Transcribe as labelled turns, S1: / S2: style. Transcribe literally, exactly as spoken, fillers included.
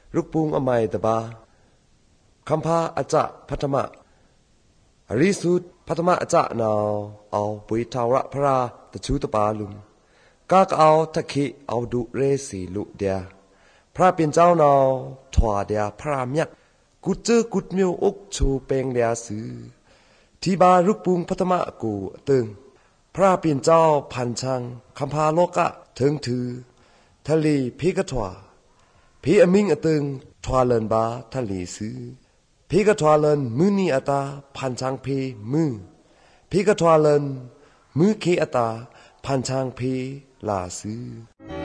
S1: รุกปุงอมัยตบาคัมภาอาจะพัทมะอริสุทพัทมะอาจะนาวเอาปุยทาวระพระตะชูตปาลุมกากเอาทะคิเอาดุเรสีลุเดียพระเป็นเจ้านาวถวาเดียพระยักกุดเจอกุดมิวอกชูเปงเดียสือที่บารุกปุงพัทมะกูตึงพระเป็นเจ้าพันชังคัมภาโลกะถึงถือทะเลพิกถวาพีอมิงอตึงทวาเลินบาทะเลสือพีกถวาเลินมือนีอตาพันชังพีมือพีกถวาเลินมือเคอตาพันชังพีลาสือ